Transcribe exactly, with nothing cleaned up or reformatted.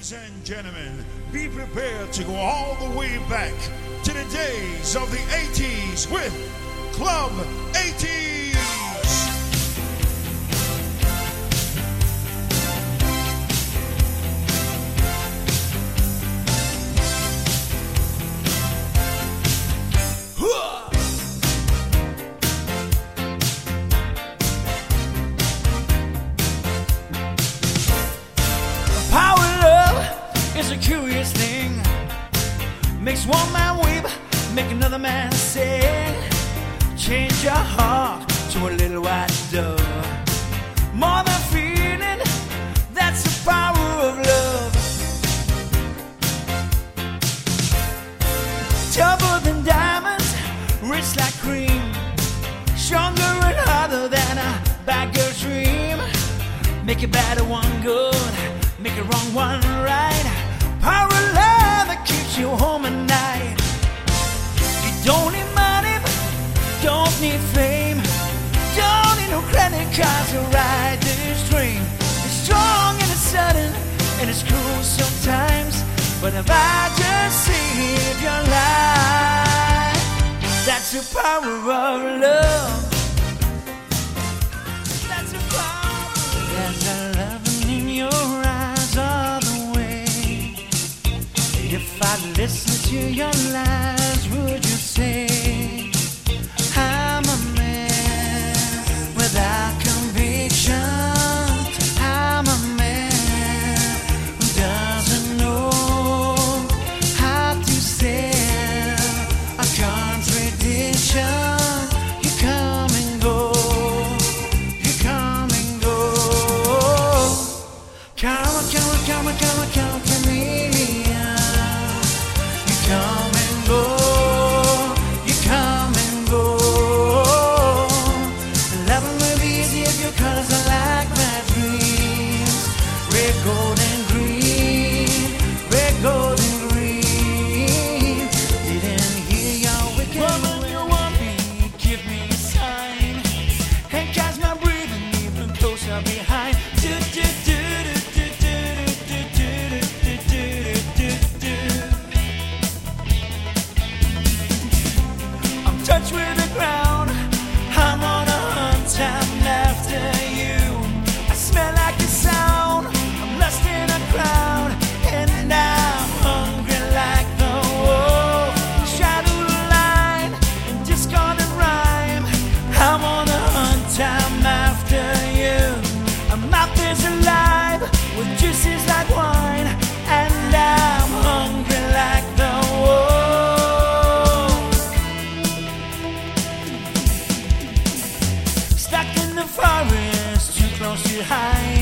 Ladies and gentlemen, be prepared to go all the way back to the days of the eighties with Club eighties. It's a curious thing. Makes one man weep, make another man sing. Change your heart to a little white dove. More than feeling, that's the power of love. Tougher than diamonds, rich like cream. Stronger and harder than a bad girl's dream. Make a bad one good, make a wrong one right. Power of love that keeps you home at night. You don't need money, don't need fame, don't need no credit cards to ride this train. It's strong and it's sudden and it's cruel sometimes, but if I just saved your life, that's the power of love. That's the power. There's a loving in your eyes all the way. If I listen to your lies, would you say I'm a man without conviction? I'm a man who doesn't know how to sell a contradiction. You come and go, you come and go. Come on, come on, come on, come on, come on, chameleon. Come and go, you come and go. Loving will be easy if your colors are like my dreams. Red, gold, and green. Red, gold, and green. Didn't hear your wicked woman, you want me, give me a sign. And catch my breathing even closer behind. Do, do, do, do, do, do, do, do, do, do, do. Touch with the ground, I'm on a hunt, I'm after you. I smell like the sound, I'm lost in a crowd, and I'm hungry like the wolf. Shadow line and discarded rhyme. I'm on a hunt, I'm after you. My mouth is alive with juices like wine, and I'm hungry like the wolf. Forest, too close to hide.